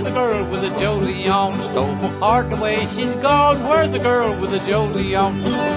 the girl with the Jolie on? Stole my heart away, she's gone. Where's the girl with the Jolie on?